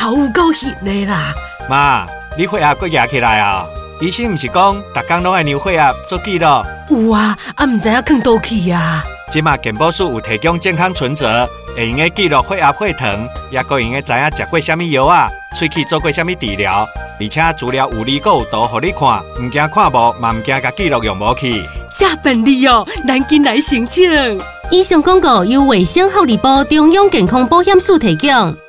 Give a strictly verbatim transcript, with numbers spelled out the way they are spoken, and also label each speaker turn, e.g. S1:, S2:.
S1: 头有够晕的啦！
S2: 妈，你血压阁压起来啊？医生不是讲，逐工拢爱量血压做记录？
S1: 有啊，啊唔知影囥倒去啊！
S2: 即马健保署有提供健康存折，会用个记录血压、血糖，也阁用个知影食过啥物药啊，喙齿做过啥物治疗，而且资料有理阁有图，互你看，唔惊看无，嘛唔惊甲记录用无去。
S1: 这便利哦，咱紧来申请。
S3: 以上广告由卫生福利部中央健康保险署提供。